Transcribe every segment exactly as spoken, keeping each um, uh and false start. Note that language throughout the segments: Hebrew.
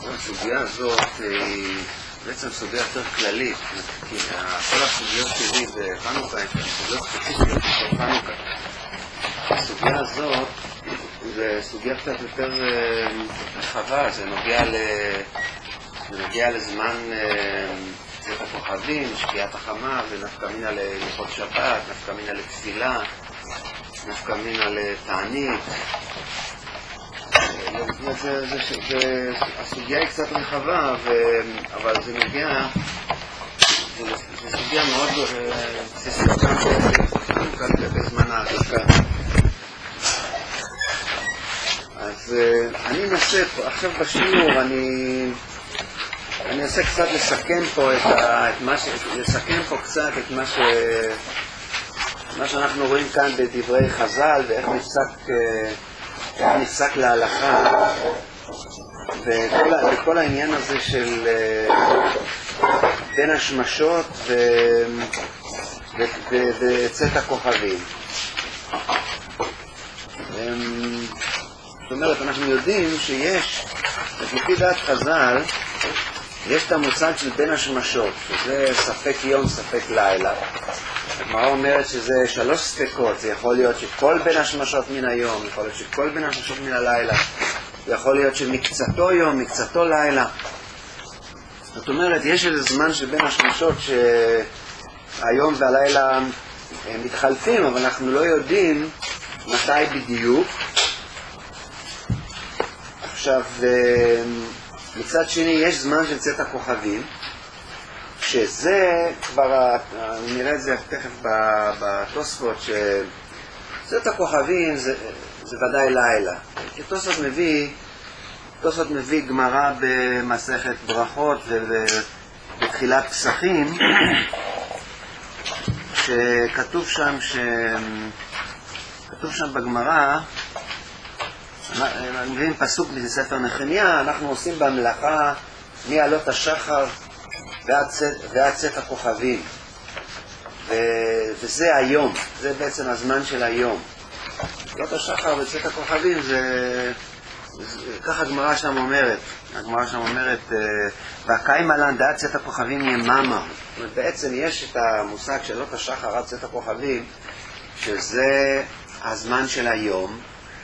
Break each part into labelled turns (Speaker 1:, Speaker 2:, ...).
Speaker 1: הסוגיה הזאת היא בעצם סוגיה יותר כללית, כי כל הסוגיות שלי בחנוכה הן סוגיות ספציפיות של חנוכה. הסוגיה הזאת זה סוגיה קצת יותר רחבה, זה נוגע, ל... זה נוגע לזמן צאת הכוכבים, שקיעת החמה, ונפקא מינה להלכות שבת, נפקא מינה לתפילה, נפקא מינה לתענית. זה, זה, זה, הסוגיה היא קצת רחבה, ו... אבל זה נוגע, זה, זה סוגיה מאוד בסיסית כאן בזמן ההדלקה. אז אני אנסה, עכשיו בשיעור, אני, אני אנסה קצת לסכם פה את, ה, את מה ש... לסכם פה קצת את מה ש... מה שאנחנו רואים כאן בדברי חז"ל, ואיך נפסק, איך נפסק להלכה, וכל, וכל העניין הזה של בין השמשות ו... ו... ו... וצאת הכוכבים. זאת אומרת, אנחנו יודעים שיש, לפי דעת חז"ל, יש את המושג של בין השמשות, שזה ספק יום, ספק לילה. הגמרא אומרת שזה שלוש ספקות, זה יכול להיות שכל בין השמשות מן היום, יכול להיות שכל בין השמשות מן הלילה, זה יכול להיות שמקצתו יום, מקצתו לילה. זאת אומרת, יש איזה זמן שבין השמשות שהיום והלילה מתחלפים, אבל אנחנו לא יודעים מתי בדיוק. עכשיו, מצד שני יש זמן של צאת הכוכבים, שזה כבר, נראה את זה תכף בתוספות, שצאת הכוכבים זה, זה ודאי לילה. כי תוספות מביא, תוספות מביא גמרא במסכת ברכות ובתחילת פסחים, שכתוב שם, ש... כתוב שם בגמרא, אני מבין פסוק מספר נחמיה, אנחנו עושים במלאכה מעלות השחר ועד צאת, ועד צאת הכוכבים, ו, וזה היום, זה בעצם הזמן של היום. עלות השחר וצאת הכוכבים זה, זה ככה הגמרא שם אומרת, הגמרא שם אומרת והקיים עלן דעת צאת הכוכבים יממה. זאת אומרת, בעצם יש את המושג של עלות השחר עד צאת הכוכבים, שזה הזמן של היום.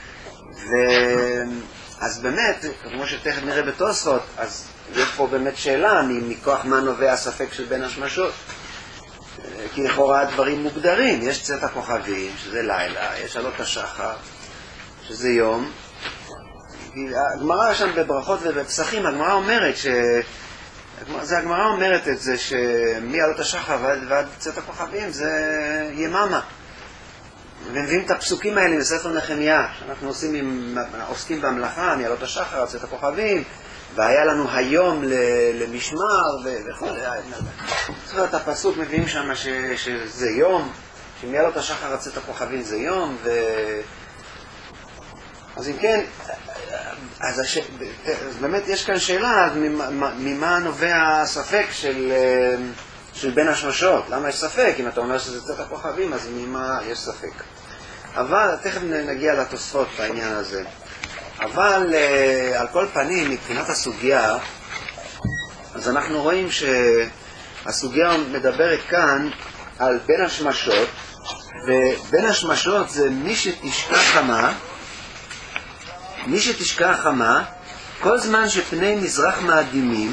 Speaker 1: ואז באמת, כמו שתכף נראה בתוספות, אז יש פה באמת שאלה מכוח מה נובע הספק של בין השמשות, כי לכאורה הדברים מוגדרים, יש צאת הכוכבים שזה לילה, יש עלות השחר שזה יום. הגמרא שם בברכות ובפסחים, הגמרא אומרת ש... זה הגמרא אומרת את זה שמעלות השחר ועד, ועד צאת הכוכבים זה יממה. ומביאים את הפסוקים האלה בספר נחמיה, שאנחנו עושים עם, עוסקים במלאכה, מעלות השחר, צאת הכוכבים, והיה לנו היום למשמר וכו'. זאת אומרת, הפסוק מביאים שם ש, שזה יום, שמעלות השחר, צאת הכוכבים זה יום, ו... אז אם כן, אז, הש... אז באמת יש כאן שאלה, אז ממה, ממה נובע הספק של... של בין השמשות? למה יש ספק? אם אתה אומר שזה צאת הכוכבים, אז ממה יש ספק? אבל, תכף נגיע לתוספות בעניין הזה. אבל, על כל פנים, מבחינת הסוגיה, אז אנחנו רואים שהסוגיה מדברת כאן על בין השמשות, ובין השמשות זה מי שתשקע חמה, מי שתשקע חמה, כל זמן שפני מזרח מאדימים,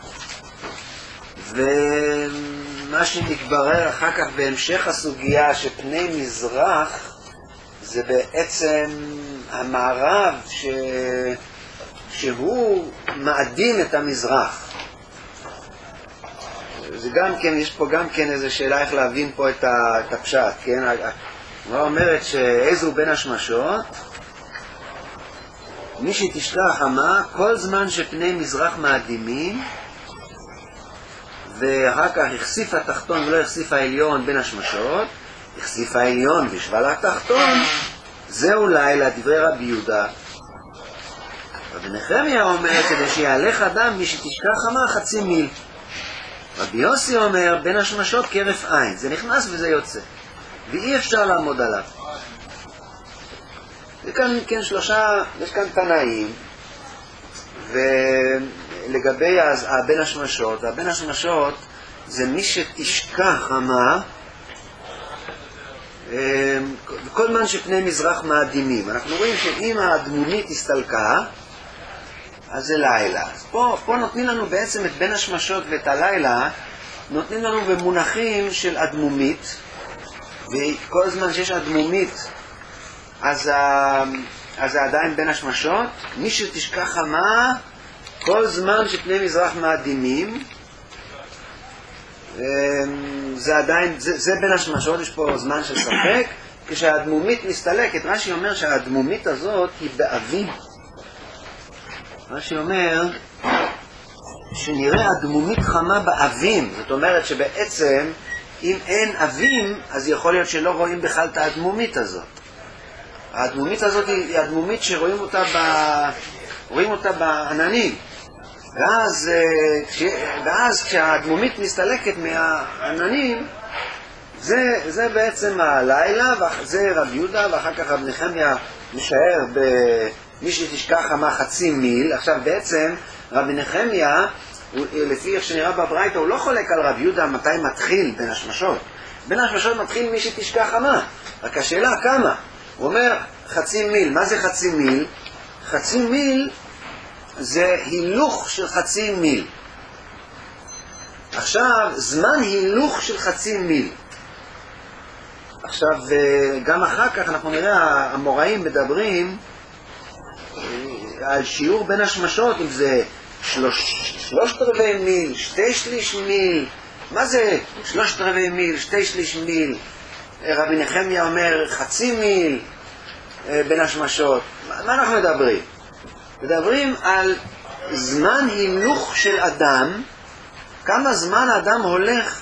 Speaker 1: ומה שנתברר אחר כך בהמשך הסוגיה שפני מזרח זה בעצם המערב ש... שהוא מאדים את המזרח. זה גם כן, יש פה גם כן איזו שאלה איך להבין פה את, ה... את הפשט, כן? מה אומרת שאיזו בין השמשות? מי שתשקע חמה כל זמן שפני מזרח מאדימים, ואחר כך החשיף התחתון ולא החשיף העליון בין השמשות, החשיף העליון ושבל התחתון, זהו לילה, דברי רבי יהודה. רבי נחמיה אומר, כדי שיהלך אדם מי שתשקע חמה חצי מיל. רבי יוסי אומר, בין השמשות כרף עין, זה נכנס וזה יוצא, ואי אפשר לעמוד עליו. וכאן כן שלושה, יש כאן תנאים, לגבי בין השמשות, והבין השמשות זה מי שתשקע חמה כל זמן שפני מזרח מאדימים. אנחנו רואים שאם האדמומית הסתלקה, אז זה לילה. אז פה, פה נותנים לנו בעצם את בין השמשות ואת הלילה, נותנים לנו במונחים של אדמומית, וכל זמן שיש אדמומית, אז, אז זה עדיין בין השמשות. מי שתשקע חמה, כל זמן שפני מזרח מאדימים, זה עדיין, זה, זה בין השמשות, יש פה זמן של ספק. כשהאדמומית מסתלקת, רש"י אומר שהאדמומית הזאת היא באבים. רש"י אומר שנראה אדמומית חמה באבים. זאת אומרת שבעצם אם אין אבים, אז יכול להיות שלא רואים בכלל את האדמומית הזאת. האדמומית הזאת היא אדמומית שרואים אותה, ב... רואים אותה בעננים. ואז, ואז כשהאדמומית מסתלקת מהעננים, זה, זה בעצם הלילה, וזה רב יהודה, ואחר כך רב נחמיה משער במי שתשקע חמה חצי מיל. עכשיו בעצם רב נחמיה, לפי איך שנראה בברייתא, הוא לא חולק על רב יהודה מתי מתחיל בין השמשות. בין השמשות מתחיל מי שתשקע חמה. רק השאלה כמה? הוא אומר חצי מיל. מה זה חצי מיל? חצי מיל זה הילוך של חצי מיל. עכשיו, זמן הילוך של חצי מיל. עכשיו, גם אחר כך אנחנו נראה, המוראים מדברים על שיעור בין השמשות, אם זה שלוש, שלושת רבעי מיל, שתי שליש מיל. מה זה שלושת רבעי מיל, שתי שליש מיל? רבי נחמיה אומר חצי מיל בין השמשות. מה אנחנו מדברים? מדברים על זמן הילוך של אדם, כמה זמן האדם הולך,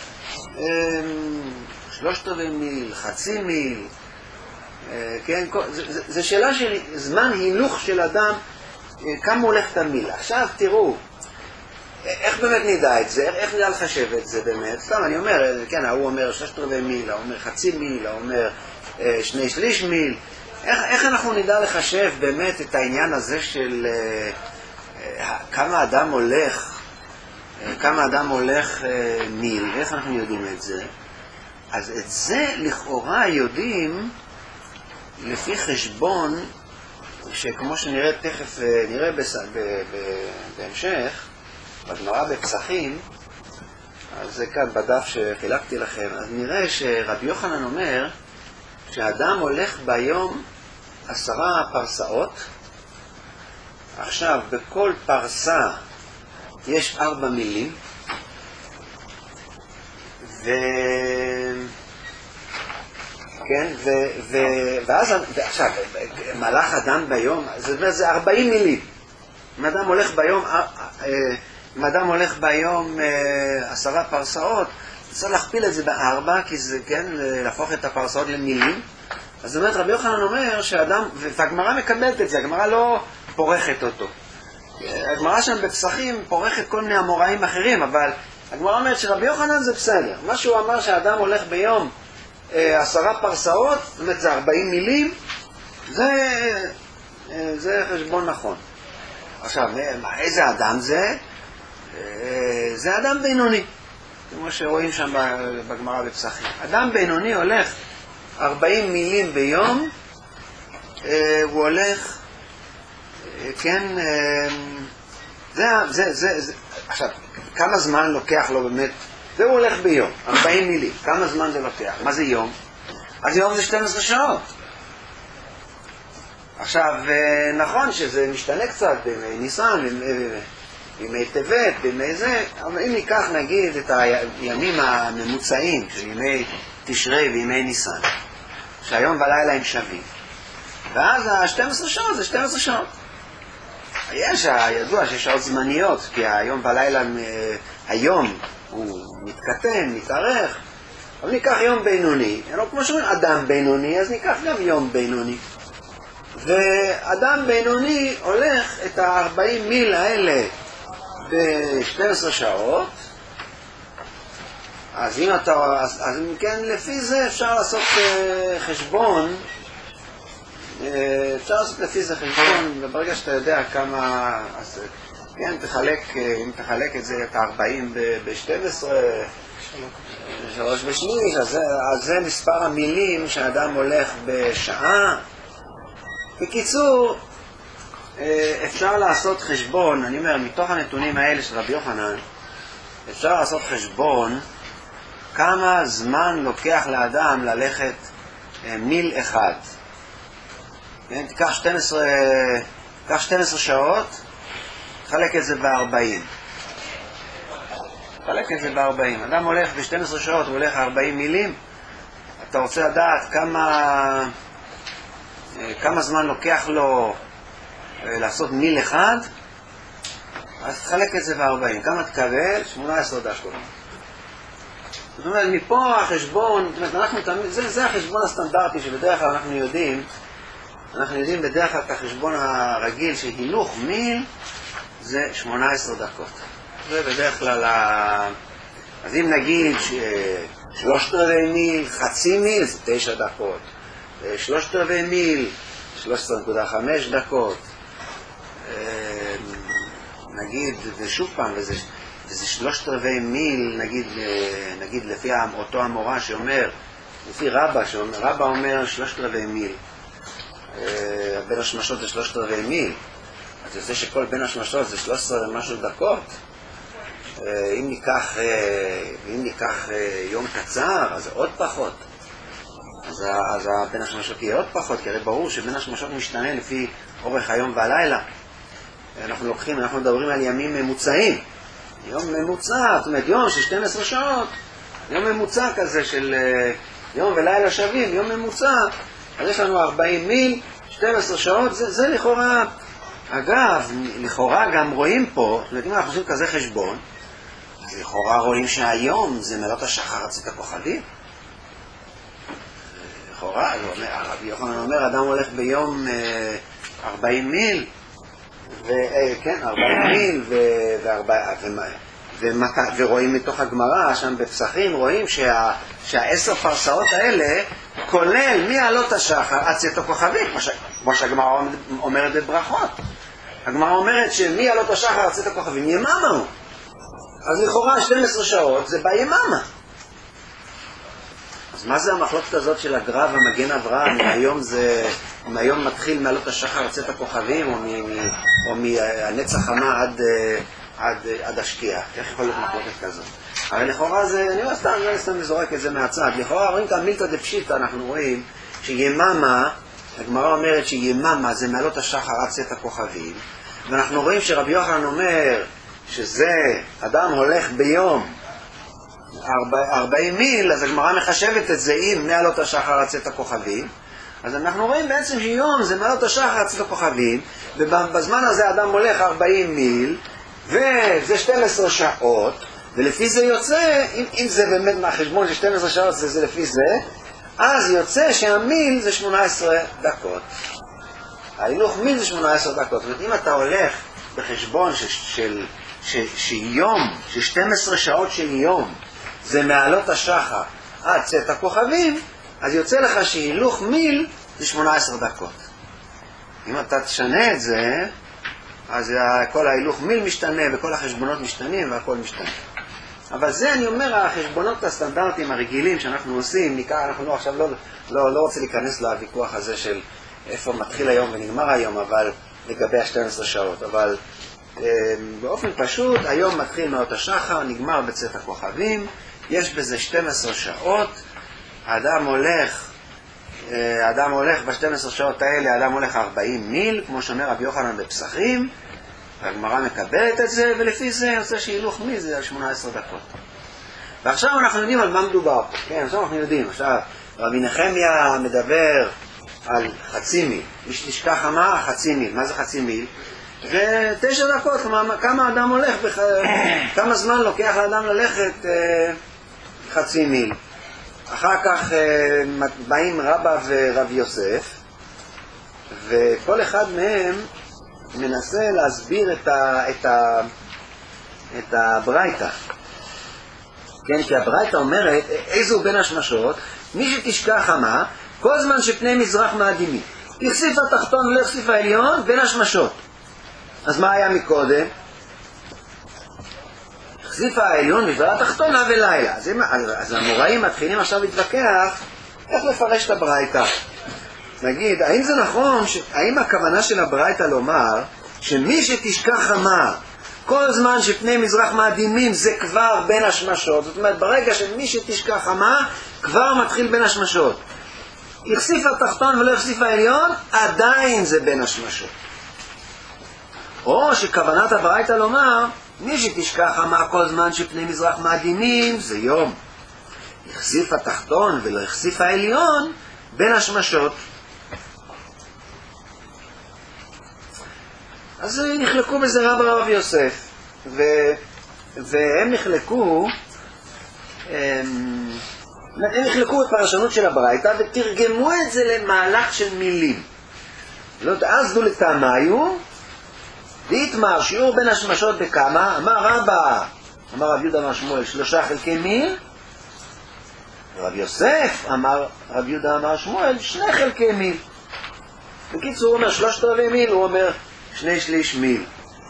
Speaker 1: שלושת רבעי מיל, חצי מיל, כן, זה, זה שאלה של זמן הילוך של אדם, כמה הולך את המיל. עכשיו תראו, איך באמת נדע את זה, איך נדע לחשב את זה באמת? סתם אני אומר, כן, הוא אומר שלושת רבעי מיל, הוא אומר חצי מיל, הוא אומר שני שליש מיל. איך, איך אנחנו נדע לחשב באמת את העניין הזה של uh, כמה אדם הולך, uh, כמה אדם הולך uh, מיל, איך אנחנו יודעים את זה? אז את זה לכאורה יודעים לפי חשבון, שכמו שנראה תכף, uh, נראה בס... ב... ב... בהמשך, בגמרא בפסחים, אז זה כאן בדף שחילקתי לכם, אז נראה שרבי יוחנן אומר, שהאדם הולך ביום עשרה פרסאות. עכשיו, בכל פרסה יש ארבע מילים, ו... כן, ו... ו... ואז, ועכשיו, מלך אדם ביום, זה, זה ארבעים מילים. אם אדם הולך ביום, אם אדם הולך ביום עשרה פרסאות, צריך להכפיל את זה בארבע, כי זה, כן, להפוך את הפרסאות למילים. אז זאת אומרת, רבי יוחנן אומר שהאדם, והגמרא מקבלת את זה, הגמרא לא פורחת אותו. הגמרא שם בפסחים פורחת כל מיני אמוראים אחרים, אבל הגמרא אומרת שרבי יוחנן זה בסדר. מה שהוא אמר שהאדם הולך ביום אה, עשרה פרסאות, זאת אומרת, זה ארבעים מילים, זה, אה, זה חשבון נכון. עכשיו, איזה אדם זה? אה, זה אדם בינוני. כמו שרואים שם בגמרא בפסחים. אדם בינוני הולך ארבעים מילים ביום, אה, הוא הולך, אה, כן, אה, זה, זה, זה, זה, עכשיו, כמה זמן לוקח לו באמת, זה הוא הולך ביום, ארבעים מילים, כמה זמן זה לוקח, מה זה יום? אז יום זה שתים עשרה שעות. עכשיו, אה, נכון שזה משתנה קצת בימי ניסן, בימי טבת, בימי זה, אבל אם ניקח נגיד את הימים הממוצעים של ימי תשרי וימי ניסן, שהיום ולילה הם שווים, ואז ה-שתים עשרה שעות זה שתים עשרה שעות. יש, הידוע שיש שעות זמניות, כי היום ולילה, היום הוא מתקטן, מתארך, אבל ניקח יום בינוני, לא כמו שאומרים אדם בינוני, אז ניקח גם יום בינוני. ואדם בינוני הולך את ה-ארבעים מיל האלה ב-שתים עשרה שעות, אז אם אתה, אז, אז כן, לפי זה אפשר לעשות uh, חשבון, uh, אפשר לעשות לפי זה חשבון, וברגע שאתה יודע כמה, אז, כן, תחלק, אם תחלק את זה, את ה-ארבעים ב-שתים עשרה, שלוש ושליש, אז זה, אז זה מספר המילים שאדם הולך בשעה. בקיצור, אפשר לעשות חשבון, אני אומר, מתוך הנתונים האלה של רבי יוחנן, אפשר לעשות חשבון כמה זמן לוקח לאדם ללכת מיל אחד. כן, תיקח שתים עשרה, תיקח שתים עשרה שעות, תחלק את זה ב-ארבעים. תחלק את זה ב-ארבעים. אדם הולך ב-שתים עשרה שעות, הוא הולך ארבעים מילים. אתה רוצה לדעת כמה, כמה זמן לוקח לו לעשות מיל אחד, אז תחלק את זה ב-ארבעים. כמה תקבל? שמונה עשרה דקות. זאת אומרת, מפה החשבון, זאת אומרת, אנחנו תמיד, זה, זה החשבון הסטנדרטי שבדרך כלל אנחנו יודעים, אנחנו יודעים בדרך כלל את החשבון הרגיל שהילוך מיל זה שמונה עשרה דקות. זה בדרך כלל, ה... אז אם נגיד שלושת רבעי מיל, חצי מיל זה תשע דקות, שלושת רבעי מיל, שלוש עשרה נקודה חמש דקות, נגיד, ושוב פעם, וזה, וזה שלושת רבעי מיל, נגיד, נגיד לפי אותו המורה שאומר, לפי רבא, שאומר, רבא אומר שלושת רבעי מיל, בין השמשות זה שלושת רבעי מיל, אז יוצא שכל בין השמשות זה שלוש עשרה ומשהו דקות. אם ניקח, אם ניקח יום קצר, אז זה עוד פחות. אז, אז בין השמשות יהיה עוד פחות, כי הרי ברור שבין השמשות משתנה לפי אורך היום והלילה. אנחנו לוקחים, אנחנו מדברים על ימים ממוצעים. יום ממוצע, זאת אומרת יום של שתים עשרה שעות, יום ממוצע כזה של יום ולילה שווים, יום ממוצע, אז יש לנו ארבעים מיל, שתים עשרה שעות, זה, זה לכאורה, אגב, לכאורה גם רואים פה, זאת אומרת, אם אנחנו עושים כזה חשבון, אז לכאורה רואים שהיום זה מעלות השחר צאת הכוכבים. לכאורה, הרבי יוחנן אומר, אדם הולך ביום ארבעים מיל, וכן, ארבעים מיל, ורואים מתוך הגמרא, שם בפסחים, רואים שהעשר פרסאות האלה, כולל מעלות השחר עד צאת הכוכבים, כמו שהגמרא אומרת בברכות. הגמרא אומרת שמעלות השחר עד צאת הכוכבים יממה הוא. אז לכאורה שתים עשרה שעות זה ביממה. אז מה זה המחלוקת הזאת של הגר"א ומגן אברהם, מהיום זה, מהיום מתחיל מעלות השחר עד צאת הכוכבים, או, מ, מ, או מהנץ החמה עד, עד, עד השקיעה? איך יכול להיות מחלוקת כזאת? הרי לכאורה זה, אני לא סתם, לא סתם מזורק את זה מהצד, לכאורה רואים את המילתא דפשיטא, אנחנו רואים שיממה, הגמרא אומרת שיממה זה מעלות השחר עד צאת הכוכבים, ואנחנו רואים שרבי יוחנן אומר שזה, אדם הולך ביום ארבעים מיל, אז הגמרא מחשבת את זה עם מעלות השחר עד צאת הכוכבים, אז אנחנו רואים בעצם שיום זה מעלות השחר עד צאת הכוכבים, ובזמן הזה אדם הולך ארבעים מיל, וזה שתים עשרה שעות, ולפי זה יוצא, אם, אם זה באמת מהחשבון של שתים עשרה שעות, זה, זה לפי זה, אז יוצא שהמיל זה שמונה עשרה דקות. ההילוך מיל זה שמונה עשרה דקות. זאת אומרת, אם אתה הולך בחשבון של, של, של, של יום, של שתים עשרה שעות של יום, זה מעלות השחר עד צאת הכוכבים, אז יוצא לך שהילוך מיל זה שמונה עשרה דקות. אם אתה תשנה את זה, אז כל ההילוך מיל משתנה, וכל החשבונות משתנים, והכל משתנה. אבל זה, אני אומר, החשבונות הסטנדרטיים הרגילים שאנחנו עושים, ניקח, אנחנו לא, עכשיו לא, לא, לא רוצה להיכנס לוויכוח הזה של איפה מתחיל היום ונגמר היום, אבל לגבי ה-שתים עשרה שעות, אבל אה, באופן פשוט, היום מתחיל מעלות השחר, נגמר בצאת הכוכבים, יש בזה שתים עשרה שעות, האדם הולך, אה, האדם הולך ב-שתים עשרה שעות האלה, האדם הולך ארבעים מיל, כמו שאומר רבי יוחנן בפסחים, והגמרא מקבלת את זה, ולפי זה יוצא שהילוך מיל זה על שמונה עשרה דקות. ועכשיו אנחנו יודעים על מה מדובר פה, כן, עכשיו אנחנו יודעים, עכשיו רבי נחמיה מדבר על חצי מיל, מי שתשכח מה? חצי מיל, מה זה חצי מיל? ותשע דקות, כמה, כמה אדם הולך, בח... כמה זמן לוקח לאדם ללכת אה, חצי מיל. אחר כך אה, באים רבא ורב יוסף, וכל אחד מהם מנסה להסביר את ה... את ה... את הברייתא. כן, כי הברייתא אומרת, איזו בין השמשות, מי שתשכח מה, כל זמן שפני מזרח מאדימים. יחסיף התחתון ולא יחסיף העליון בין השמשות. אז מה היה מקודם? החשיף העליון בדבר התחתונה ולילה. אז, אז המוראים מתחילים עכשיו להתווכח איך לפרש את הברייתא. נגיד, האם זה נכון, ש... האם הכוונה של הברייתא לומר שמי שתשכח אמר כל זמן שפני מזרח מאדימים זה כבר בין השמשות, זאת אומרת ברגע שמי שתשכח אמר כבר מתחיל בין השמשות, החשיף התחתון ולא החשיף העליון, עדיין זה בין השמשות. או שכוונת הברייתא לומר מי שתשכח אמר כל זמן שפני מזרח מאדימים זה יום, החשיף התחתון ולא החשיף העליון בין השמשות. אז נחלקו בזה רב רב יוסף, ו... והם נחלקו הם... הם נחלקו בפרשנות של הברייתא ותרגמו את זה למהלך של מילים. לא אז דו לטעמיו והתמר שיעור בין השמשות בכמה, אמר רבא, אמר רב יהודה אמר שמואל שלושה חלקי מיל, רב יוסף אמר רב יהודה אמר שמואל שני חלקי מיל. בקיצור הוא אומר שלושת רבעי מיל, הוא אומר שני שליש מיל.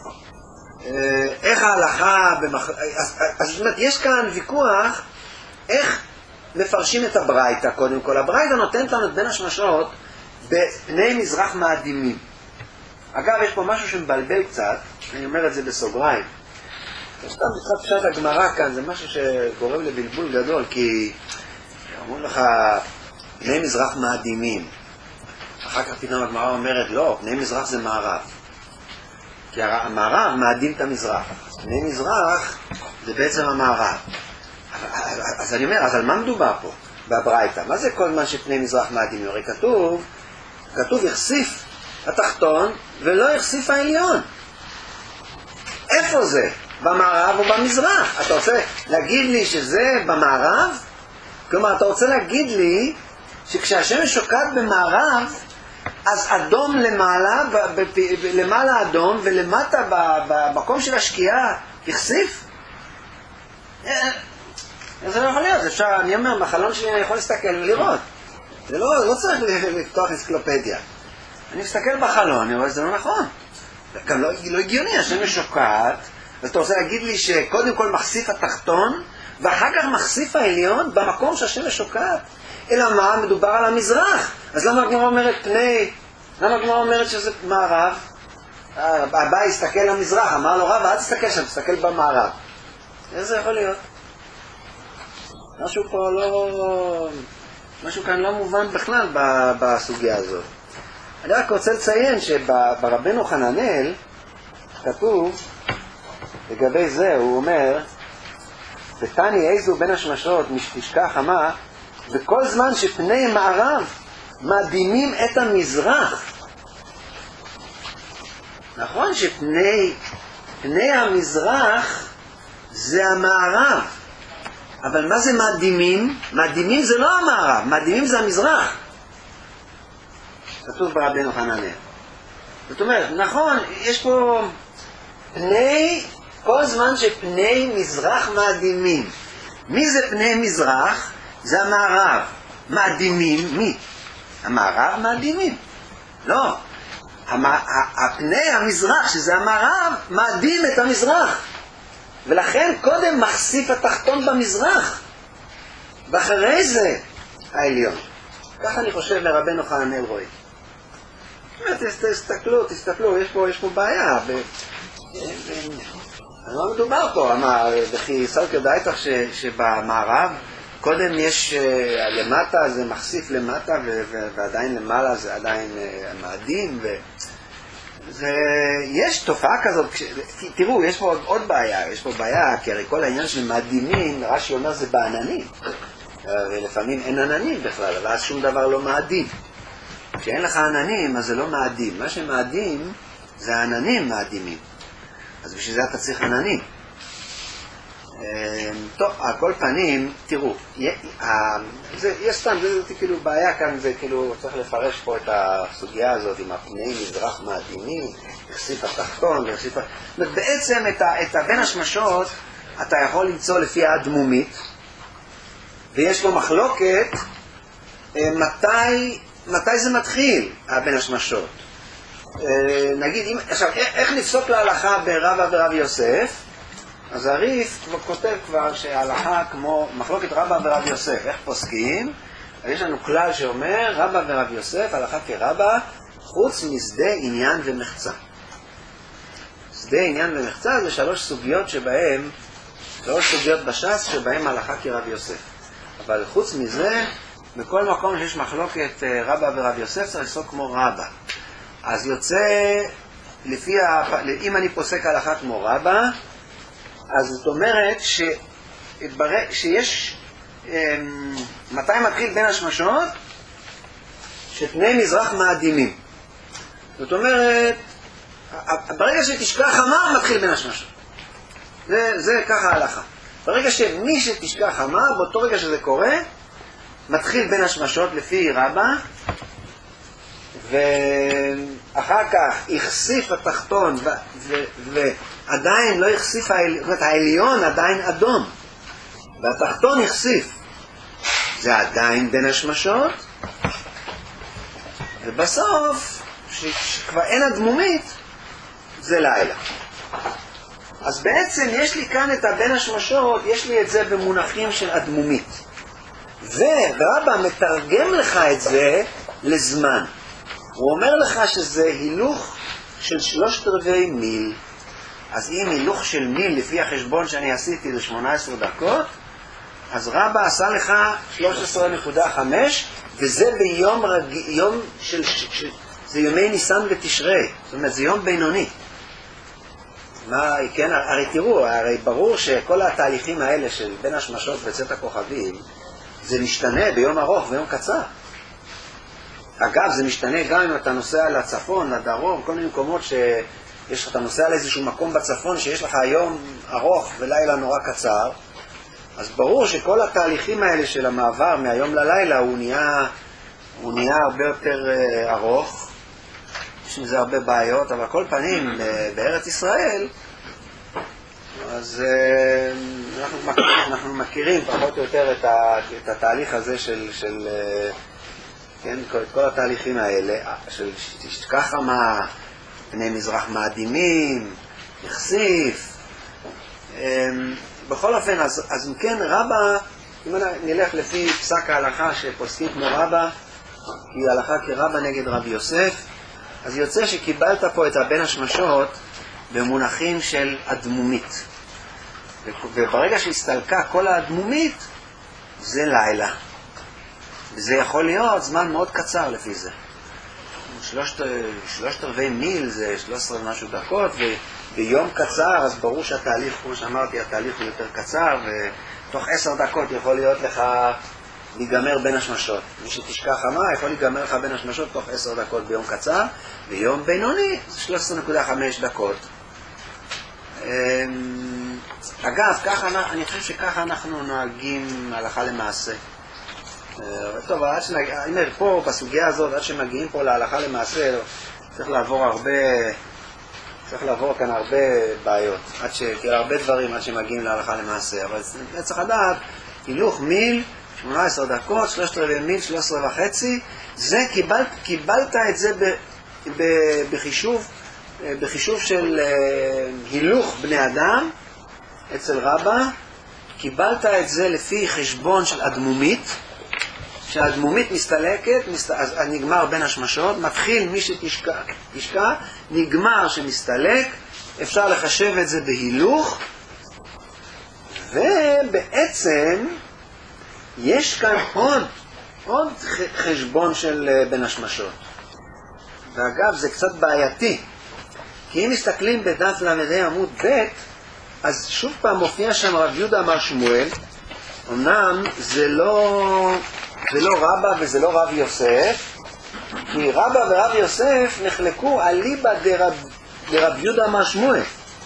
Speaker 1: איך ההלכה במח... אז, אז זאת אומרת, יש כאן ויכוח איך מפרשים את הברייתא. קודם כל, הברייתא נותנת לנו את בין השמשות בפני מזרח מאדימים. אגב, יש פה משהו שמבלבל קצת, אני אומר את זה בסוגריים. סתם בתחילת פשט הגמרא כאן, זה משהו שגורם לבלבול גדול, כי אמרו לך פני מזרח מאדימים. אחר כך פתאום הגמרא אומרת, לא, פני מזרח זה מערב. כי המערב מאדים את המזרח. פני מזרח זה בעצם המערב. אז אני אומר, אז על מה מדובר פה? בברייתא. מה זה כל מה שפני מזרח מאדים? הרי כתוב, כתוב יחשיף התחתון ולא יחשיף העליון. איפה זה? במערב או במזרח? אתה רוצה להגיד לי שזה במערב? כלומר, אתה רוצה להגיד לי שכשהשמש שוקעת במערב, אז אדום למעלה, למעלה אדום, ולמטה במקום של השקיעה יחשיף? זה לא יכול להיות, אפשר, אני אומר, בחלון שלי אני יכול להסתכל ולראות. זה לא, לא צריך לפתוח אנציקלופדיה. אני מסתכל בחלון, אני רואה שזה לא נכון. גם לא, לא הגיוני, השמש שוקעת, אז אתה רוצה להגיד לי שקודם כל מחשיף התחתון, ואחר כך מחשיף העליון במקום שהשמש שוקעת? אלא מה? מדובר על המזרח. אז למה הגמרא אומרת פני? למה הגמרא אומרת שזה מערב? הבא יסתכל למזרח, אמר לו רב, אל תסתכל שם, תסתכל במערב. איך זה יכול להיות? משהו פה לא... משהו כאן לא מובן בכלל בסוגיה הזאת. אני רק רוצה לציין שברבנו חננאל כתוב, לגבי זה הוא אומר, ותני איזו בין השמשות משתשכח אמה, וכל זמן שפני מערב מאדימים את המזרח. נכון שפני פני המזרח זה המערב, אבל מה זה מאדימים? מאדימים זה לא המערב, מאדימים זה המזרח. כתוב ברבנו חננאל. זאת אומרת, נכון, יש פה פני, כל זמן שפני מזרח מאדימים. מי זה פני מזרח? זה המערב. מאדימים, מי? המערב מאדימים. לא. הפני המזרח, שזה המערב, מאדים את המזרח. ולכן קודם מחשיף התחתון במזרח. ואחרי זה העליון. ככה אני חושב מרבנו חננאל רואה. תסתכלו, תסתכלו, יש פה, יש פה בעיה. לא מדובר פה, אמר, וכי סלקר דייתך שבמערב, קודם יש למטה, זה מחשיף למטה, ועדיין למעלה זה עדיין מאדים, ויש תופעה כזאת, תראו, יש פה עוד בעיה, יש פה בעיה, כי הרי כל העניין של מאדימים, רש"י אומר זה בעננים, ולפעמים אין עננים בכלל, אבל אז שום דבר לא מאדים. כשאין לך עננים, אז זה לא מאדים. מה שמאדים, זה העננים מאדימים. אז בשביל זה אתה צריך עננים. טוב, על כל פנים, תראו, יש סתם, זה כאילו בעיה כאן, זה כאילו צריך לפרש פה את הסוגיה הזאת עם הפני מזרח מאדימים, יחשיף התחתון, יחשיף... בעצם את בין השמשות אתה יכול למצוא לפי האדמומית, ויש לו מחלוקת מתי... מתי זה מתחיל, בין השמשות? נגיד, עכשיו, איך נפסוק להלכה ברבא ורב יוסף? אז הריף כבר כותב כבר שההלכה כמו מחלוקת רבא ורב יוסף, איך פוסקים? אז יש לנו כלל שאומר רבא ורב יוסף, הלכה כרבא, חוץ משדה עניין ומחצה. שדה עניין ומחצה זה שלוש סוגיות שבהם, שלוש סוגיות בש"ס שבהם הלכה כרב יוסף. אבל חוץ מזה, בכל מקום שיש מחלוקת רבא ורב יוסף צריך לעשות כמו רבא. אז יוצא, לפי ה... אם אני פוסק הלכה כמו רבא, אז זאת אומרת ש... שיש, מתי מתחיל בין השמשות? שפני מזרח מאדימים. זאת אומרת, ברגע שתשכח חמה, מתחיל בין השמשות. זה, זה ככה ההלכה. ברגע שמי שתשכח חמה, באותו רגע שזה קורה, מתחיל בין השמשות לפי רבא, ואחר כך יחשיף התחתון, ו- ו- ועדיין לא יחשיף העליון, העליון עדיין אדום, והתחתון יחשיף. זה עדיין בין השמשות, ובסוף, שכבר אין הדמומית, זה לילה. אז בעצם יש לי כאן את הבין השמשות, יש לי את זה במונחים של אדמומית. ורבא מתרגם לך את זה לזמן. הוא אומר לך שזה הילוך של שלושת רבעי מיל. אז אם הילוך של מיל לפי החשבון שאני עשיתי זה שמונה עשרה דקות, אז רבא עשה לך שלוש עשרה נקודה חמש, וזה ביום רג... יום של... של... זה יומי ניסן ותשרי. זאת אומרת, זה יום בינוני. מה, כן, הרי תראו, הרי ברור שכל התהליכים האלה של בין השמשות וצאת הכוכבים, זה משתנה ביום ארוך ויום קצר. אגב, זה משתנה גם אם אתה נוסע לצפון, לדרום, כל מיני מקומות שיש לך, אתה נוסע לאיזשהו מקום בצפון שיש לך יום ארוך ולילה נורא קצר, אז ברור שכל התהליכים האלה של המעבר מהיום ללילה הוא נהיה, הוא נהיה הרבה יותר uh, ארוך, יש עם זה הרבה בעיות, אבל כל פנים uh, בארץ ישראל, אז uh, אנחנו, מכירים, אנחנו מכירים פחות או יותר את, ה, את התהליך הזה של, של uh, כן, כל, את כל התהליכים האלה, של תשכח חמה, פני מזרח מאדימים, יחשיף. Um, בכל אופן, אז, אז אם כן, רבא, אם נלך לפי פסק ההלכה שפוסקים כמו רבא, היא הלכה כרבא נגד רבי יוסף, אז יוצא שקיבלת פה את הבין השמשות במונחים של אדמומית. וברגע שהסתלקה כל האדמומית, זה לילה. וזה יכול להיות זמן מאוד קצר לפי זה. שלושת, שלושת רבעי מיל זה שלוש עשרה משהו דקות, וביום קצר, אז ברור שהתהליך, כמו שאמרתי, התהליך הוא יותר קצר, ותוך עשר דקות יכול להיות לך להיגמר בין השמשות. מי שתשכח חמה יכול להיגמר לך בין השמשות תוך עשר דקות ביום קצר, ויום בינוני זה שלוש עשרה נקודה חמש דקות. אגב, ככה, אני חושב שככה אנחנו נוהגים הלכה למעשה. טוב, עד שנגיע, הנה פה בסוגיה הזאת, עד שמגיעים פה להלכה למעשה, צריך לעבור הרבה, צריך לעבור כאן הרבה בעיות, עד ש... כאילו הרבה דברים עד שמגיעים להלכה למעשה, אבל צריך לדעת, הילוך מיל, שמונה עשרה דקות, שלושת רבעי מיל, שלוש עשרה וחצי, זה קיבלת, קיבלת את זה ב, ב, בחישוב, בחישוב של הילוך בני אדם, אצל רבא, קיבלת את זה לפי חשבון של אדמומית, שהאדמומית מסתלקת, אז נגמר בין השמשות, מתחיל מי שתשקע, תשקע, נגמר שמסתלק, אפשר לחשב את זה בהילוך, ובעצם יש כאן עוד, עוד חשבון של בין השמשות. ואגב, זה קצת בעייתי, כי אם מסתכלים בדף למדי עמוד ב', אז שוב פעם מופיע שם רב יהודה אמר שמואל, אמנם זה לא... זה לא רבא וזה לא רב יוסף, כי רבא ורב יוסף נחלקו על ליבא דרב, דרב יהודה אמר שמואל.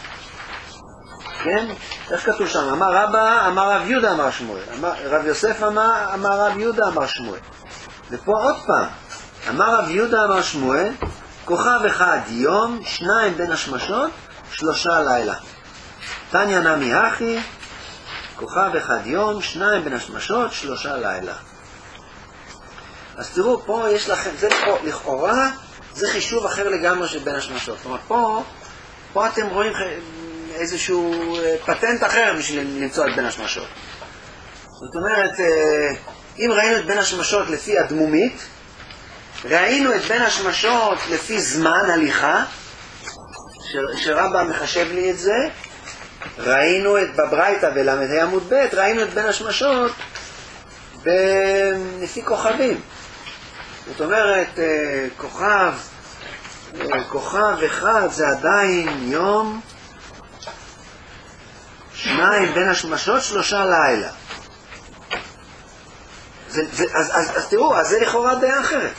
Speaker 1: כן? איך כתוב שם? אמר רבא, אמר רב יהודה אמר שמואל. אמר, רב יוסף אמר, אמר רב יהודה אמר שמואל. ופה עוד פעם, אמר רב יהודה אמר שמואל, כוכב אחד יום, שניים בין השמשות, שלושה לילה. תניא נמי הכי, כוכב אחד יום, שניים בין השמשות, שלושה לילה. אז תראו, פה יש לכם, זה פה, לכאורה, זה חישוב אחר לגמרי של בין השמשות. זאת אומרת, פה, פה אתם רואים איזשהו פטנט אחר בשביל למצוא את בין השמשות. זאת אומרת, אם ראינו את בין השמשות לפי הדמומית, ראינו את בין השמשות לפי זמן הליכה, שרבא מחשב לי את זה, ראינו את בברייתא ולמד עמוד ב', ראינו את בין השמשות לפי כוכבים. זאת אומרת, כוכב, כוכב אחד זה עדיין יום, שניים בין השמשות, שלושה לילה. זה, זה, אז, אז, אז תראו, אז זה לכאורה דעה אחרת.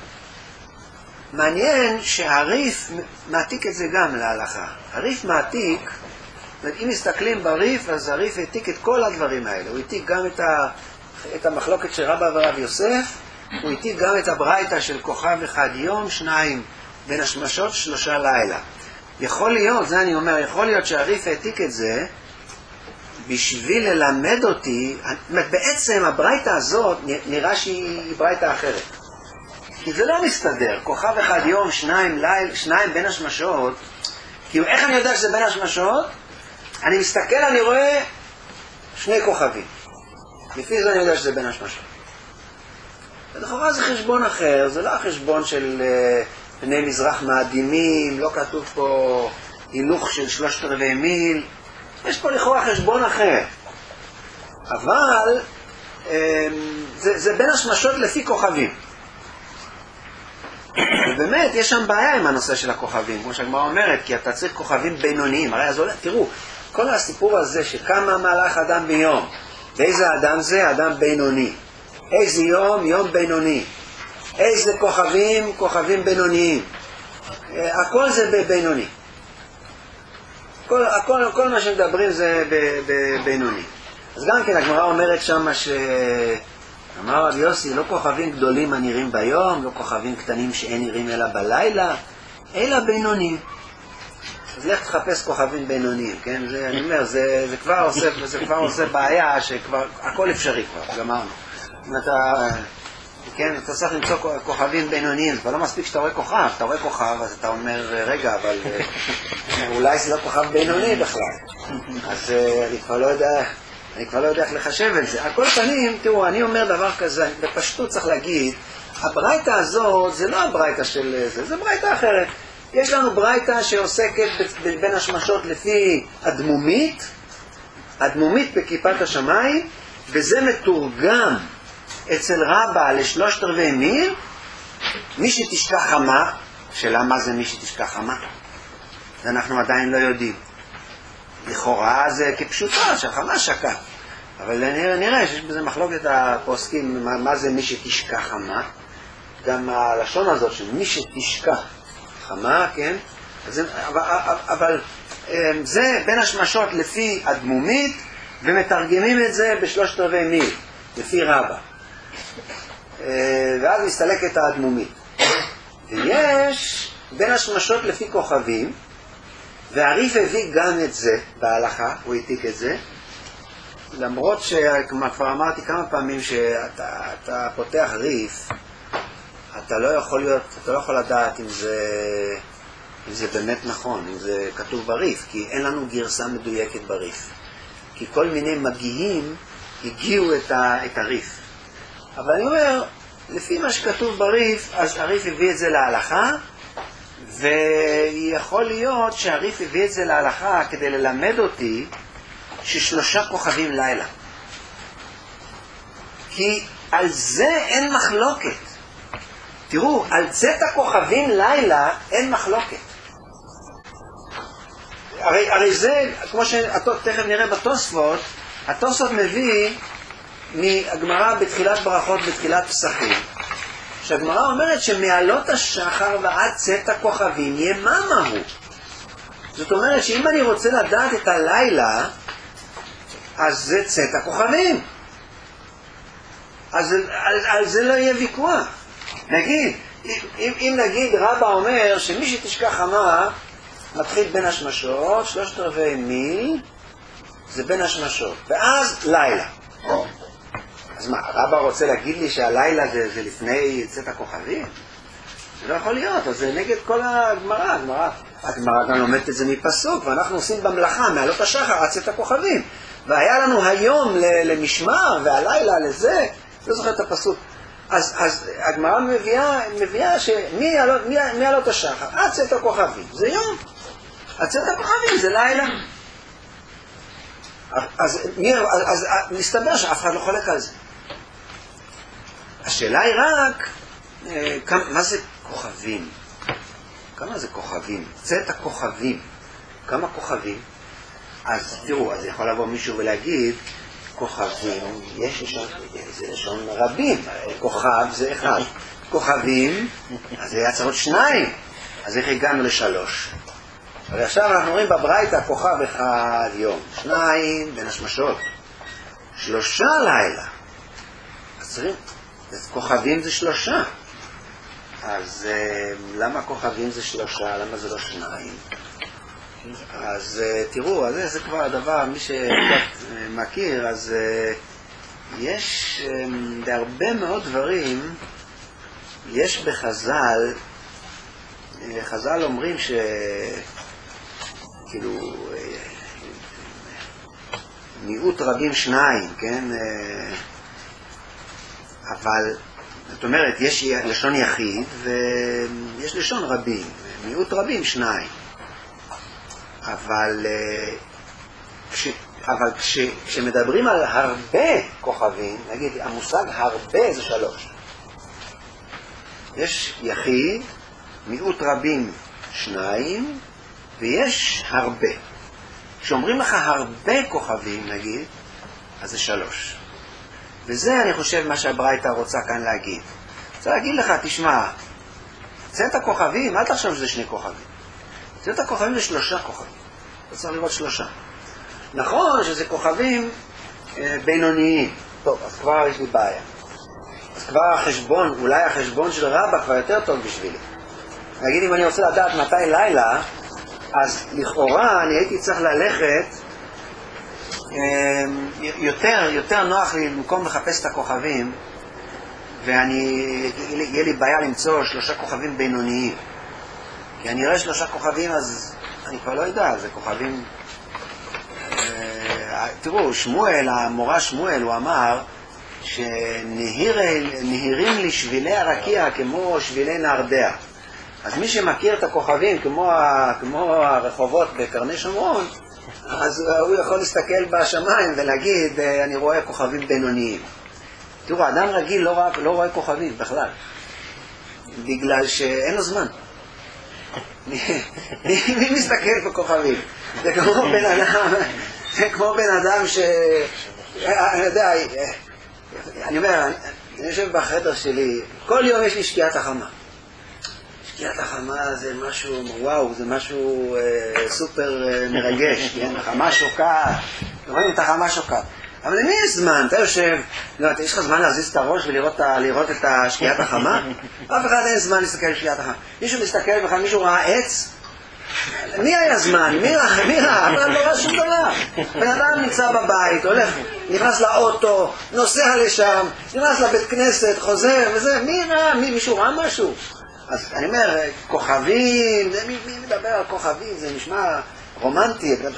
Speaker 1: מעניין שהריף מעתיק את זה גם להלכה. הריף מעתיק, אם מסתכלים בריף, אז הריף העתיק את כל הדברים האלה. הוא העתיק גם את, ה, את המחלוקת של רבא ורב יוסף, הוא העתיק גם את הברייתא של כוכב אחד יום, שניים בין השמשות, שלושה לילה. יכול להיות, זה אני אומר, יכול להיות שהריף העתיק את זה בשביל ללמד אותי, בעצם הברייתא הזאת נראה שהיא ברייתא אחרת. כי זה לא מסתדר, כוכב אחד יום, שניים ליל, שניים בין השמשות, כי איך אני יודע שזה בין השמשות? אני מסתכל, אני רואה שני כוכבים. לפי זה אני יודע שזה בין השמשות. ולכאורה זה חשבון אחר, זה לא החשבון של uh, בני מזרח מאדימים, לא כתוב פה הילוך של שלושת רבעי מיל, יש פה לכאורה חשבון אחר. אבל um, זה, זה בין השמשות לפי כוכבים. ובאמת יש שם בעיה עם הנושא של הכוכבים, כמו שהגמרא אומרת, כי אתה צריך כוכבים בינוניים. הרי אז עולה, תראו, כל הסיפור הזה שכמה מהלך אדם ביום, ואיזה אדם זה? אדם בינוני. איזה יום? יום בינוני. איזה כוכבים? כוכבים בינוניים. הכל זה בינוני. כל, הכל, כל מה שמדברים זה בינוני. אז גם כן הגמרא אומרת שם ש... אמר רב יוסי, לא כוכבים גדולים הנראים ביום, לא כוכבים קטנים שאין נראים אלא בלילה, אלא בינוניים. אז לך תחפש כוכבים בינוניים, כן? זה, אני אומר, זה, זה, כבר עושה, זה כבר עושה בעיה שכבר, הכל אפשרי כבר, גמרנו. אם אתה, כן, אתה צריך למצוא כוכבים בינוניים, זה לא מספיק שאתה רואה כוכב, אתה רואה כוכב, אז אתה אומר, רגע, אבל אולי זה לא כוכב בינוני בכלל. אז אני כבר לא יודע... אני כבר לא יודע איך לחשב את זה. על כל פנים, תראו, אני אומר דבר כזה, בפשטות צריך להגיד, הברייתא הזאת זה לא הברייתא של זה, זה ברייתא אחרת. יש לנו ברייתא שעוסקת בין השמשות לפי הדמומית, הדמומית בכיפת השמיים, וזה מתורגם אצל רבא לשלושת רבעי מיל, מי שתשכח חמה, שאלה מה זה מי שתשכח חמה? ואנחנו עדיין לא יודעים. לכאורה זה כפשוטה, שהחמה שקה. אבל נראה, נראה שיש בזה מחלוקת הפוסקים, מה, מה זה מי שתשכח חמה. גם הלשון הזאת של מי שתשכח חמה, כן? אז, אבל, אבל זה בין השמשות לפי הדמומית, ומתרגמים את זה בשלושת רבעי מיל, לפי רבא. ואז מסתלקת הדמומית. ויש בין השמשות לפי כוכבים, והריף הביא גם את זה בהלכה, הוא העתיק את זה, למרות שכבר אמרתי כמה פעמים שאתה אתה פותח ריף, אתה לא יכול להיות, אתה לא יכול לדעת אם זה, אם זה באמת נכון, אם זה כתוב בריף, כי אין לנו גרסה מדויקת בריף. כי כל מיני מגיעים הגיעו את, ה, את הריף. אבל אני אומר, לפי מה שכתוב בריף, אז הריף הביא את זה להלכה, ויכול להיות שהריף הביא את זה להלכה כדי ללמד אותי ששלושה כוכבים לילה. כי על זה אין מחלוקת. תראו, על צאת הכוכבים לילה אין מחלוקת. הרי, הרי זה, כמו שתכף נראה בתוספות, התוספות מביא מהגמרא בתחילת ברכות, בתחילת פסחים. שהגמרא אומרת שמעלות השחר ועד צאת הכוכבים יממה הוא. זאת אומרת שאם אני רוצה לדעת את הלילה, אז זה צאת הכוכבים. אז על, על זה לא יהיה ויכוח. נגיד, אם, אם נגיד רבא אומר שמי שתשכח חמה מתחיל בין השמשות, שלושת רבעי מיל, זה בין השמשות, ואז לילה. אז מה, רבא רוצה להגיד לי שהלילה זה, זה לפני צאת הכוכבים? זה לא יכול להיות, אז זה נגד כל הגמרא, הגמרא. הגמרא גם לומדת את זה מפסוק, ואנחנו עושים במלאכה, מעלות השחר, עד צאת הכוכבים. והיה לנו היום למשמר, והלילה לזה, לא זוכר את הפסוק. אז, אז הגמרא מביאה, מביאה שמעלות השחר, עד צאת הכוכבים, זה יום. עד צאת הכוכבים זה לילה. אז, אז, אז מסתבר שאף אחד לא חולק על זה. השאלה היא רק, כמה, מה זה כוכבים? כמה זה כוכבים? צאת הכוכבים. כמה כוכבים? אז תראו, אז יכול לבוא מישהו ולהגיד, כוכבים, יש לשון, זה לשון רבים, כוכב זה אחד. כוכבים, אז זה היה צריך להיות שניים, אז איך הגענו לשלוש? ועכשיו אנחנו רואים בברייתא כוכב אחד יום, שניים בין השמשות, שלושה לילה. אז צריכים, כוכבים זה שלושה. אז למה כוכבים זה שלושה? למה זה לא שניים? אז תראו, אז זה כבר הדבר, מי שמכיר, אז יש בהרבה מאוד דברים, יש בחז"ל, חז"ל אומרים ש... כאילו, מיעוט רבים שניים, כן? אבל, זאת אומרת, יש לשון יחיד ויש לשון רבים, מיעוט רבים שניים. אבל, כש, אבל כש, כשמדברים על הרבה כוכבים, נגיד, המושג הרבה זה שלוש. יש יחיד, מיעוט רבים שניים, ויש הרבה. כשאומרים לך הרבה כוכבים, נגיד, אז זה שלוש. וזה, אני חושב, מה שהברייתא רוצה כאן להגיד. רוצה להגיד לך, תשמע, צאת הכוכבים, אל תחשוב שזה שני כוכבים. צאת הכוכבים זה שלושה כוכבים. אתה צריך לראות שלושה. נכון שזה כוכבים אה, בינוניים. טוב, אז כבר יש לי בעיה. אז כבר החשבון, אולי החשבון של רבא כבר יותר טוב בשבילי. נגיד, אם אני רוצה לדעת מתי לילה, אז לכאורה אני הייתי צריך ללכת, אה, יותר, יותר נוח לי במקום לחפש את הכוכבים, ואני, יהיה לי בעיה למצוא שלושה כוכבים בינוניים. כי אני רואה שלושה כוכבים, אז אני כבר לא יודע, זה כוכבים... אה, תראו, שמואל, המורה שמואל, הוא אמר שנהירים לי שבילי הרקיע כמו שבילי נהרדע. אז מי שמכיר את הכוכבים כמו, כמו הרחובות בקרני שומרון, אז הוא יכול להסתכל בשמיים ולהגיד, אני רואה כוכבים בינוניים. תראו, אדם רגיל לא, רק, לא רואה כוכבים בכלל, בגלל שאין לו זמן. מי מסתכל בכוכבים? זה כמו בן אדם, זה כמו בן אדם ש... אני יודע, אני אומר, אני יושב בחדר שלי, כל יום יש לי שקיעת החמה. שקיעת החמה זה משהו, וואו, זה משהו אה, סופר אה, מרגש, כן? החמה שוקעת, רואים את החמה שוקעת. אבל למי יש זמן? אתה יושב, לא, יש לך זמן להזיז את הראש ולראות לראות את השקיעת החמה? אף אחד אין זמן להסתכל על שקיעת החמה. מישהו מסתכל בכלל, מישהו ראה עץ? מי היה זמן? מי ראה? מי ראה? אבל לא ראה שום דבר. בן אדם נמצא בבית, הולך, נכנס לאוטו, נוסע לשם, נכנס לבית כנסת, חוזר וזה, מי ראה? מי, מישהו ראה משהו? אז אני אומר, כוכבים, מי, מי מדבר על כוכבים? זה נשמע... רומנטי, בן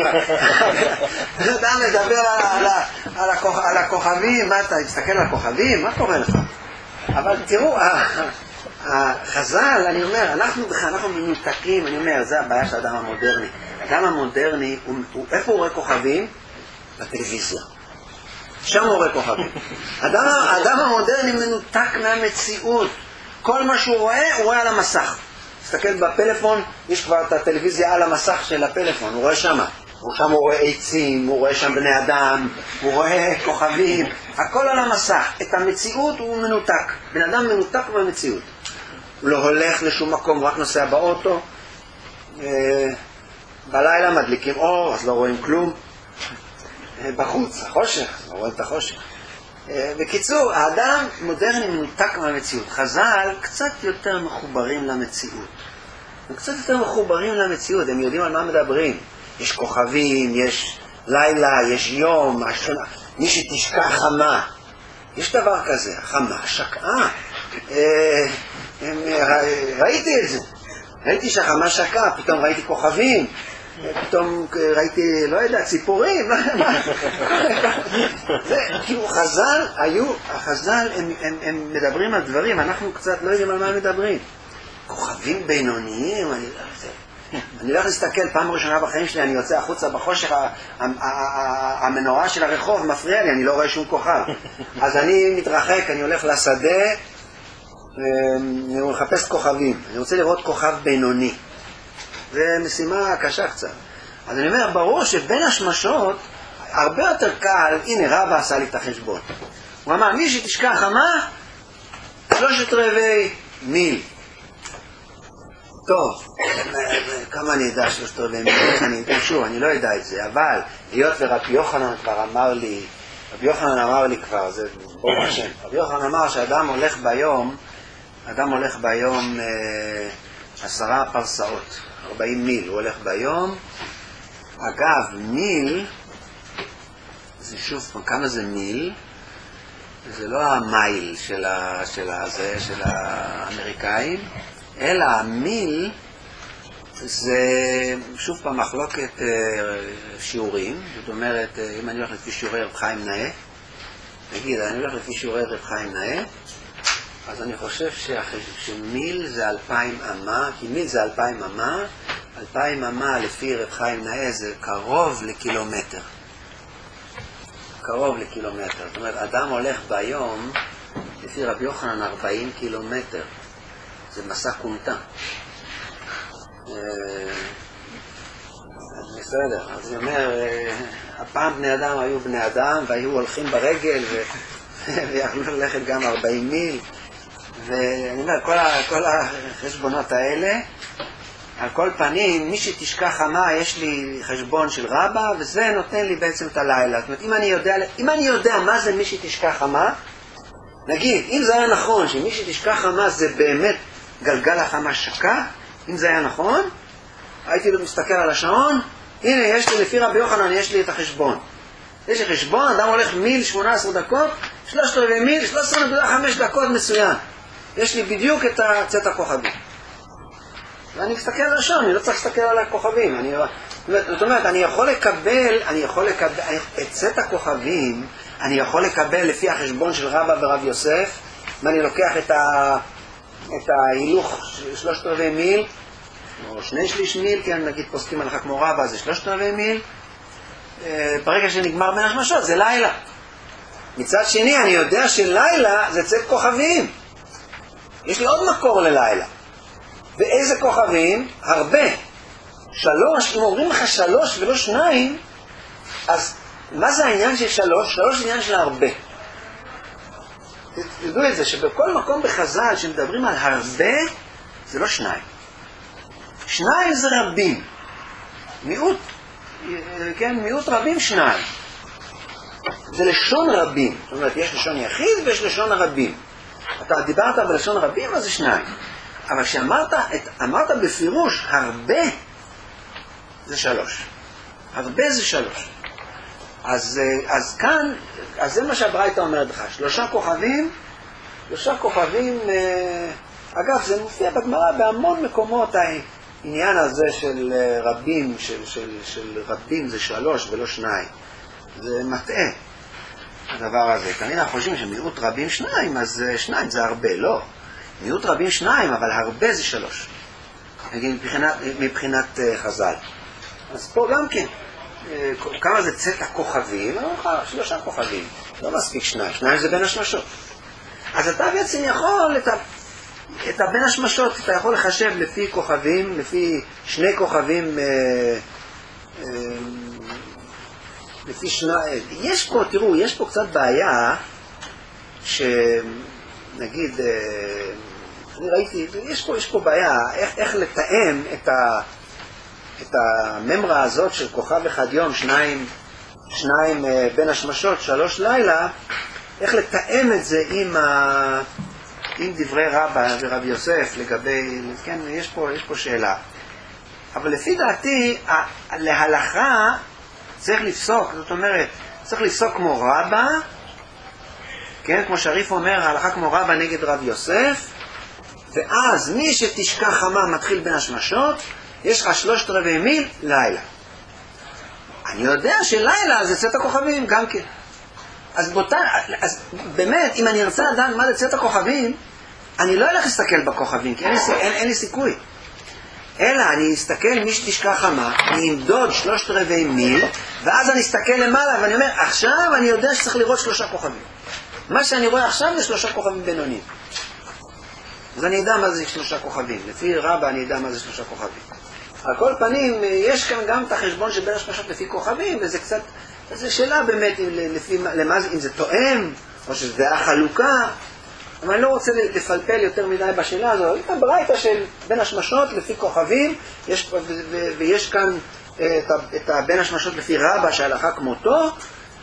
Speaker 1: אדם מדבר על, על, הכוכ, על הכוכבים, מה אתה מסתכל על הכוכבים? מה קורה לך? אבל תראו, החז"ל, אני אומר, אנחנו אנחנו מנותקים, אני אומר, זה הבעיה של האדם המודרני. האדם המודרני, הוא, הוא, איפה הוא רואה כוכבים? בטלוויזיה. שם הוא רואה כוכבים. האדם, האדם המודרני מנותק מהמציאות. כל מה שהוא רואה, הוא רואה על המסך. תסתכל בפלאפון, יש כבר את הטלוויזיה על המסך של הפלאפון, הוא רואה שמה. הוא שם הוא רואה עצים, הוא רואה שם בני אדם, הוא רואה כוכבים, הכל על המסך. את המציאות הוא מנותק. בן אדם מנותק במציאות. הוא לא הולך לשום מקום, הוא רק נוסע באוטו. בלילה מדליקים אור, אז לא רואים כלום. בחוץ, החושך, לא רואים את החושך. בקיצור, האדם מודרני מנותק מהמציאות. חז"ל קצת יותר מחוברים למציאות. הם קצת יותר מחוברים למציאות, הם יודעים על מה מדברים. יש כוכבים, יש לילה, יש יום, מי שתשקע חמה. יש דבר כזה, חמה, שקעה. ראיתי את זה. ראיתי שהחמה שקעה, פתאום ראיתי כוכבים, פתאום ראיתי, לא יודע, ציפורים, לא יודע מה. זה, כאילו, חז"ל היו, החז"ל הם, הם, הם מדברים על דברים, אנחנו קצת לא יודעים על מה הם מדברים. כוכבים בינוניים, אני, אני לא יכול להסתכל, פעם ראשונה בחיים שלי, אני יוצא החוצה בחושך, המנורה של הרחוב מפריע לי, אני לא רואה שום כוכב. אז אני מתרחק, אני הולך לשדה, אני מחפש כוכבים, אני רוצה לראות כוכב בינוני. זה משימה קשה קצת. אז אני אומר, ברור שבין השמשות, הרבה יותר קל, הנה רבא עשה לי את החשבון. הוא אמר, מי שתשכח חמה, שלושת רבעי מיל. טוב, כמה אני יודע שלושת רבעי מיל? אני, שוב, אני לא יודע את זה, אבל היות ורבי יוחנן כבר אמר לי, רבי יוחנן אמר לי כבר, זה ברוך השם, רבי יוחנן אמר שאדם הולך ביום, אדם הולך ביום אה, עשרה פרסאות, ארבעים מיל, הוא הולך ביום. אגב, מיל, זה שוב, כמה זה מיל? זה לא המייל של, ה, של, ה, זה, של האמריקאים, אלא המיל זה שוב פעם מחלוקת אה, שיעורים. זאת אומרת, אה, אם אני הולך לפי שיעורי רב חיים נאה, נגיד, אני הולך לפי שיעורי רב חיים נאה, אז אני חושב שמיל זה אלפיים אמה, כי מיל זה אלפיים אמה, אלפיים אמה לפי רב חיים נאה זה קרוב לקילומטר. קרוב לקילומטר. זאת אומרת, אדם הולך ביום, לפי רבי יוחנן, ארבעים קילומטר. זה מסע קומטה. אז בסדר. אז אני אומר, הפעם בני אדם היו בני אדם, והיו הולכים ברגל, ויכלו ללכת גם ארבעים מיל. ואני אומר, כל, ה, כל החשבונות האלה, על כל פנים, מי שתשכח חמה, יש לי חשבון של רבא, וזה נותן לי בעצם את הלילה. זאת אומרת, אם אני יודע, אם אני יודע מה זה מי שתשכח חמה, נגיד, אם זה היה נכון, שמי שתשכח חמה זה באמת גלגל החמה שקע, אם זה היה נכון, הייתי מסתכל על השעון, הנה, יש לי, לפי רבי יוחנן, יש לי את החשבון. יש לי חשבון, אדם הולך מיל שמונה עשרה דקות, שלושת רבעי מיל, שלוש עשרה נקודה חמש דקות מסוים. יש לי בדיוק את צאת הכוכבים. ואני מסתכל על השעון, אני לא צריך להסתכל על הכוכבים. אני, זאת אומרת, אני יכול לקבל, אני יכול לקבל, את צאת הכוכבים, אני יכול לקבל לפי החשבון של רבא ורב יוסף, ואני לוקח את ה... את ההילוך שלושת רבעי מיל, או שני שליש מיל, כי נגיד פוסקים הלכה כמו רבא, זה שלושת רבעי מיל, ברגע שנגמר בין השמשות, זה לילה. מצד שני, אני יודע שלילה זה צאת כוכבים. יש לי עוד מקור ללילה. ואיזה כוכבים? הרבה. שלוש, אם אומרים לך שלוש ולא שניים, אז מה זה העניין של שלוש? שלוש זה עניין של הרבה. תדעו את זה, שבכל מקום בחז"ל שמדברים על הרבה, זה לא שניים. שניים זה רבים. מיעוט, כן, מיעוט רבים שניים. זה לשון רבים. זאת אומרת, יש לשון יחיד ויש לשון הרבים. אתה דיברת בלשון רבים, אז זה שניים. אבל כשאמרת, אמרת בפירוש, הרבה, זה שלוש. הרבה זה שלוש. אז, אז כאן, אז זה מה שהברייתא אומרת לך, שלושה כוכבים, שלושה כוכבים, אגב, זה מופיע בגמרא בהמון מקומות, העניין הזה של רבים, של, של, של רבים זה שלוש ולא שניים. זה מטעה, הדבר הזה. כנראה חושבים שמיעוט רבים שניים, אז שניים זה הרבה, לא. מיעוט רבים שניים, אבל הרבה זה שלוש. מבחינת, מבחינת חז"ל. אז פה גם כן. כמה זה צאת הכוכבים? שלושה כוכבים. לא מספיק שניים. שניים זה בין השמשות. אז אתה בעצם יכול, את, ה, את הבין השמשות, אתה יכול לחשב לפי כוכבים, לפי שני כוכבים, אה, אה, לפי שני... יש פה, תראו, יש פה קצת בעיה, שנגיד, אה, אני ראיתי, יש פה, יש פה בעיה, איך, איך לתאם את ה... את הממרה הזאת של כוכב אחד יום, שניים, שניים בין השמשות, שלוש לילה, איך לתאם את זה עם, ה... עם דברי רבא ורב יוסף לגבי, כן, יש פה, יש פה שאלה. אבל לפי דעתי, להלכה צריך לפסוק, זאת אומרת, צריך לפסוק כמו רבא, כן, כמו שריף אומר, ההלכה כמו רבא נגד רב יוסף, ואז מי שתשכח חמה מתחיל בין השמשות, יש לך שלושת רבעי מיל לילה. אני יודע שלילה זה צאת הכוכבים גם כן. אז, בוטה, אז באמת, אם אני ארצה לדעת מה זה צאת הכוכבים, אני לא אלך להסתכל בכוכבים, כי אין לי, אין, אין לי סיכוי. אלא אני אסתכל מי שתשכח חמה, אני אמדוד שלושת רבעי מיל, ואז אני אסתכל למעלה ואני אומר, עכשיו אני יודע שצריך לראות שלושה כוכבים. מה שאני רואה עכשיו זה שלושה כוכבים בינוניים. אז אני יודע מה זה שלושה כוכבים. לפי רבא אני יודע מה זה שלושה כוכבים. על כל פנים, יש כאן גם את החשבון שבין השמשות לפי כוכבים, וזה קצת, זו שאלה באמת, לפי, למה, אם זה תואם, או שזה החלוקה, אבל אני לא רוצה לפלפל יותר מדי בשאלה הזו. יש כאן ברייתא של בין השמשות לפי כוכבים, יש, ו, ו, ויש כאן את, את בין השמשות לפי רבא שהלכה כמותו,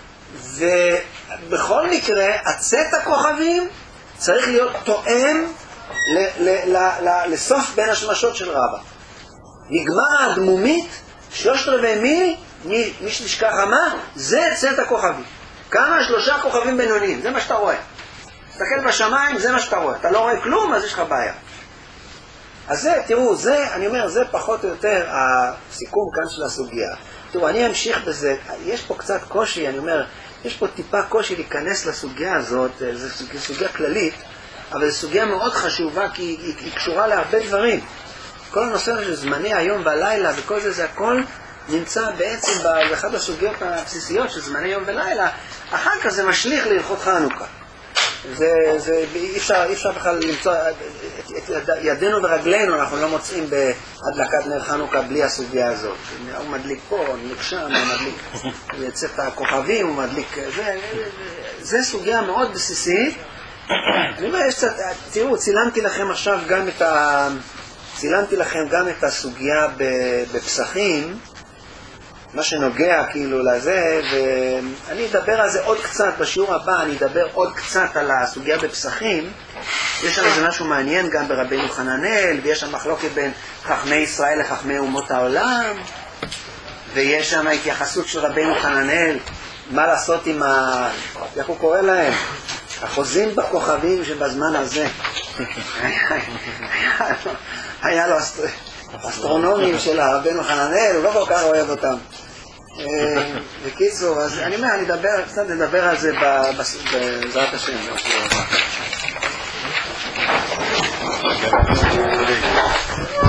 Speaker 1: ובכל מקרה, הצאת הכוכבים צריך להיות תואם ל, ל, ל, ל, לסוף בין השמשות של רבא. נגמר הדמומית, שלושת רבעי מיל, מי, מי שתשכח חמה, זה צאת הכוכבים. כמה? שלושה כוכבים בינוניים, זה מה שאתה רואה. תסתכל בשמיים, זה מה שאתה רואה. אתה לא רואה כלום, אז יש לך בעיה. אז זה, תראו, זה, אני אומר, זה פחות או יותר הסיכום כאן של הסוגיה. תראו, אני אמשיך בזה, יש פה קצת קושי, אני אומר, יש פה טיפה קושי להיכנס לסוגיה הזאת, זו סוגיה כללית, אבל זו סוגיה מאוד חשובה, כי היא, היא, היא קשורה להרבה דברים. כל הנושא של זמני היום והלילה וכל זה, זה הכל נמצא בעצם באחת הסוגיות הבסיסיות של זמני יום ולילה. אחר כך זה משליך להלכות חנוכה. זה, זה, אי אפשר, אי אפשר בכלל למצוא, את, את ידינו ורגלינו אנחנו לא מוצאים בהדלקת נר חנוכה בלי הסוגיה הזאת. הוא מדליק פה, הוא מדליק שם, הוא מדליק יצאת הכוכבים, הוא מדליק, זה, זה סוגיה מאוד בסיסית. אני אומר, יש קצת, תראו, צילמתי לכם עכשיו גם את ה... צילמתי לכם גם את הסוגיה בפסחים, מה שנוגע כאילו לזה, ואני אדבר על זה עוד קצת, בשיעור הבא אני אדבר עוד קצת על הסוגיה בפסחים. יש שם איזה משהו מעניין גם ברבינו חננאל, ויש שם מחלוקת בין חכמי ישראל לחכמי אומות העולם, ויש שם התייחסות של רבינו חננאל, מה לעשות עם ה... איך הוא קורא להם? החוזים בכוכבים שבזמן הזה. היה לו אסטרונומים של רבינו חננאל, הוא לא כל כך אוהב אותם. בקיצור, אז אני אומר, אני אדבר, קצת נדבר על זה בעזרת השם.